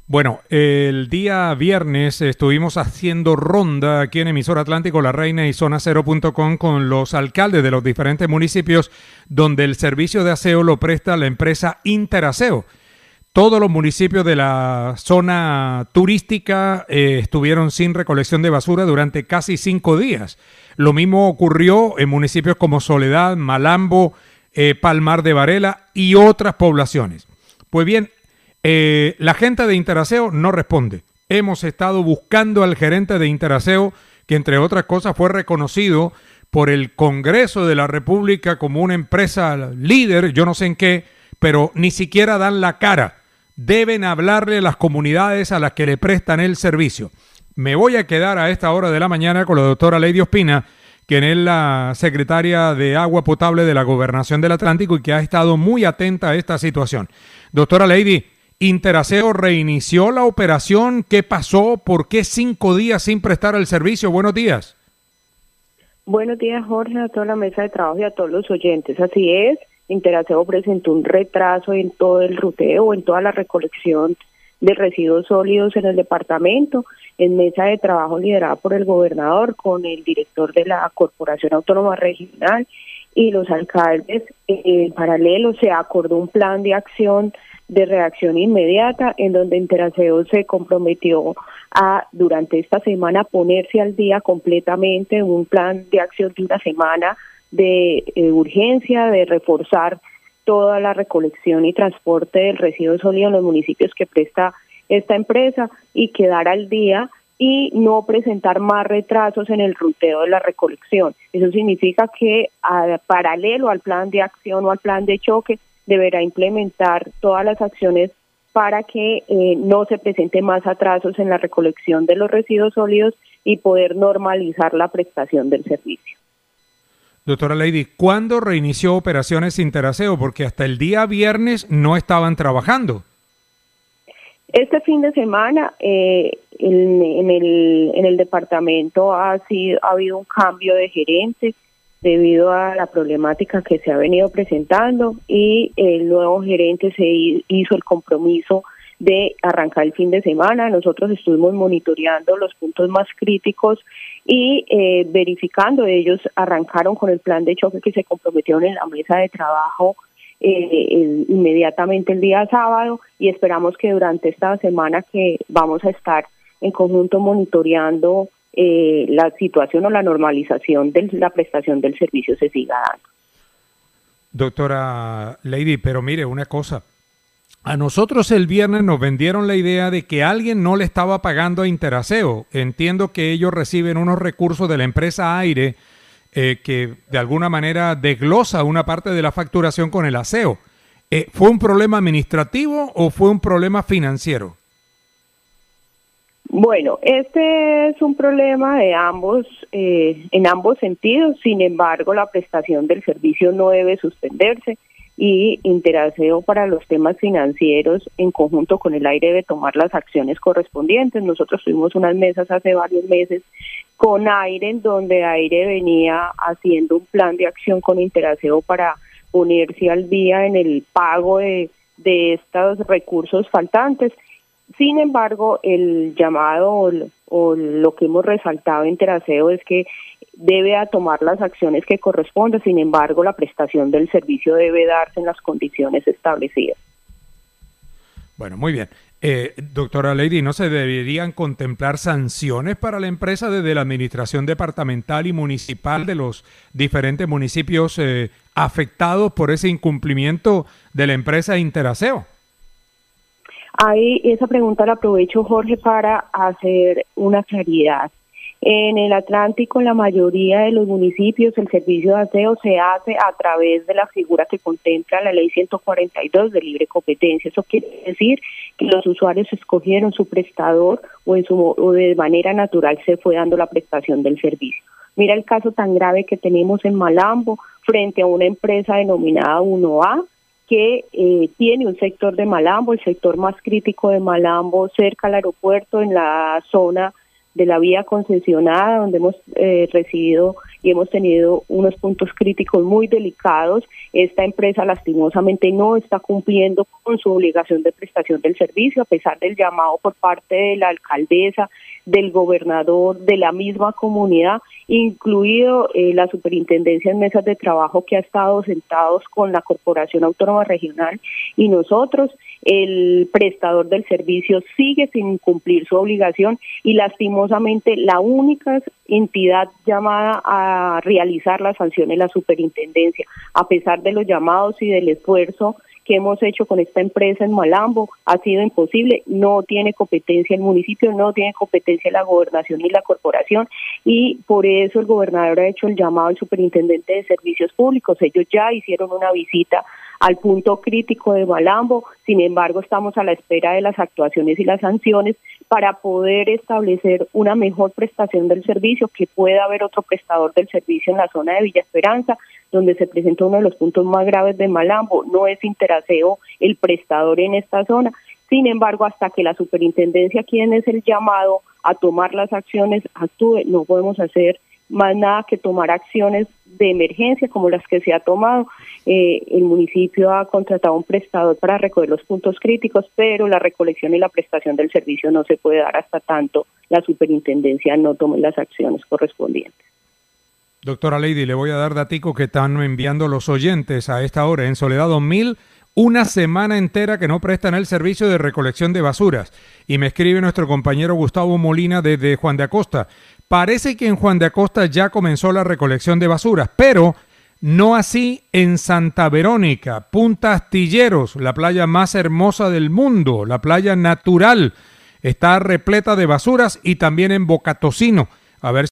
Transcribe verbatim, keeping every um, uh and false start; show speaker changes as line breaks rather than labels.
Bueno, el día viernes estuvimos haciendo ronda aquí en Emisora Atlántico, La Reina y Zona Cero punto com con los alcaldes de los diferentes municipios donde el servicio de aseo lo presta la empresa Interaseo. Todos los municipios de la zona turística eh, estuvieron sin recolección de basura durante casi cinco días. Lo mismo ocurrió en municipios como Soledad, Malambo, eh, Palmar de Varela y otras poblaciones. Pues bien, Eh, la gente de Interaseo no responde. Hemos estado buscando al gerente de Interaseo, que entre otras cosas fue reconocido por el Congreso de la República como una empresa líder, yo no sé en qué, pero ni siquiera dan la cara. Deben hablarle a las comunidades a las que le prestan el servicio. Me voy a quedar a esta hora de la mañana con la doctora Lady Ospina, quien es la secretaria de Agua Potable de la Gobernación del Atlántico y que ha estado muy atenta a esta situación. Doctora Lady, Interaseo reinició la operación. ¿Qué pasó? ¿Por qué cinco días sin prestar el servicio? Buenos días.
Buenos días, Jorge, a toda la mesa de trabajo y a todos los oyentes. Así es, Interaseo presentó un retraso en todo el ruteo, en toda la recolección de residuos sólidos en el departamento, en mesa de trabajo liderada por el gobernador, con el director de la Corporación Autónoma Regional y los alcaldes. En paralelo se acordó un plan de acción de reacción inmediata, en donde Interaseo se comprometió a, durante esta semana, ponerse al día completamente, un plan de acción de una semana de eh, urgencia, de reforzar toda la recolección y transporte del residuo sólido en los municipios que presta esta empresa y quedar al día y no presentar más retrasos en el ruteo de la recolección. Eso significa que, a, paralelo al plan de acción o al plan de choque, deberá implementar todas las acciones para que eh, no se presenten más atrasos en la recolección de los residuos sólidos y poder normalizar la prestación del servicio.
Doctora Lady, ¿cuándo reinició operaciones Interaseo? Porque hasta el día viernes no estaban trabajando.
Este fin de semana eh, en, en, el, en el departamento ha, sido, ha habido un cambio de gerente debido a la problemática que se ha venido presentando y el nuevo gerente se hizo el compromiso de arrancar el fin de semana. Nosotros estuvimos monitoreando los puntos más críticos y eh, verificando. Ellos arrancaron con el plan de choque que se comprometieron en la mesa de trabajo eh, el, inmediatamente el día sábado, y esperamos que durante esta semana que vamos a estar en conjunto monitoreando Eh, la situación o la normalización de la prestación del servicio se siga dando.
Doctora Lady, pero mire una cosa, a nosotros el viernes nos vendieron la idea de que alguien no le estaba pagando a Interaseo. Entiendo que ellos reciben unos recursos de la empresa Aire eh, que de alguna manera desglosa una parte de la facturación con el aseo. Eh, ¿Fue un problema administrativo o fue un problema financiero?
Bueno, este es un problema de ambos, eh, en ambos sentidos. Sin embargo, la prestación del servicio no debe suspenderse y Interaseo, para los temas financieros, en conjunto con el Aire, debe tomar las acciones correspondientes. Nosotros tuvimos unas mesas hace varios meses con Aire, en donde Aire venía haciendo un plan de acción con Interaseo para ponerse al día en el pago de, de estos recursos faltantes. Sin embargo, el llamado o, o lo que hemos resaltado en Interaseo es que debe a tomar las acciones que correspondan. Sin embargo, la prestación del servicio debe darse en las condiciones establecidas.
Bueno, muy bien. Eh, doctora Lady, ¿no se deberían contemplar sanciones para la empresa desde la administración departamental y municipal de los diferentes municipios eh, afectados por ese incumplimiento de la empresa Interaseo?
Ahí esa pregunta la aprovecho, Jorge, para hacer una claridad. En el Atlántico, en la mayoría de los municipios, el servicio de aseo se hace a través de la figura que contempla la ley ciento cuarenta y dos de libre competencia. Eso quiere decir que los usuarios escogieron su prestador o, en su, o de manera natural se fue dando la prestación del servicio. Mira el caso tan grave que tenemos en Malambo frente a una empresa denominada uno A, que eh, tiene un sector de Malambo, el sector más crítico de Malambo, cerca al aeropuerto, en la zona de la vía concesionada, donde hemos eh, recibido y hemos tenido unos puntos críticos muy delicados. Esta empresa lastimosamente no está cumpliendo con su obligación de prestación del servicio, a pesar del llamado por parte de la alcaldesa, del gobernador, de la misma comunidad, incluido eh, la superintendencia en mesas de trabajo que ha estado sentados con la Corporación Autónoma Regional y nosotros. El prestador del servicio sigue sin cumplir su obligación y lastimosamente la única entidad llamada a realizar las sanciones es la superintendencia. A pesar de los llamados y del esfuerzo que hemos hecho con esta empresa en Malambo, ha sido imposible. No tiene competencia el municipio, no tiene competencia la gobernación ni la corporación, y por eso el gobernador ha hecho el llamado al superintendente de servicios públicos. Ellos ya hicieron una visita al punto crítico de Malambo, sin embargo estamos a la espera de las actuaciones y las sanciones para poder establecer una mejor prestación del servicio, que pueda haber otro prestador del servicio en la zona de Villa Esperanza, donde se presenta uno de los puntos más graves de Malambo. No es Interaseo el prestador en esta zona. Sin embargo, hasta que la superintendencia, quien es el llamado a tomar las acciones, actúe, no podemos hacer más nada que tomar acciones de emergencia como las que se ha tomado. Eh, el municipio ha contratado un prestador para recoger los puntos críticos, pero la recolección y la prestación del servicio no se puede dar hasta tanto la superintendencia no tome las acciones correspondientes.
Doctora Lady, le voy a dar datico que están enviando los oyentes a esta hora. En Soledad dos mil, una semana entera que no prestan el servicio de recolección de basuras. Y me escribe nuestro compañero Gustavo Molina desde Juan de Acosta. Parece que en Juan de Acosta ya comenzó la recolección de basuras, pero no así en Santa Verónica, Punta Astilleros, la playa más hermosa del mundo, la playa natural. Está repleta de basuras, y también en Boca Tocino. A ver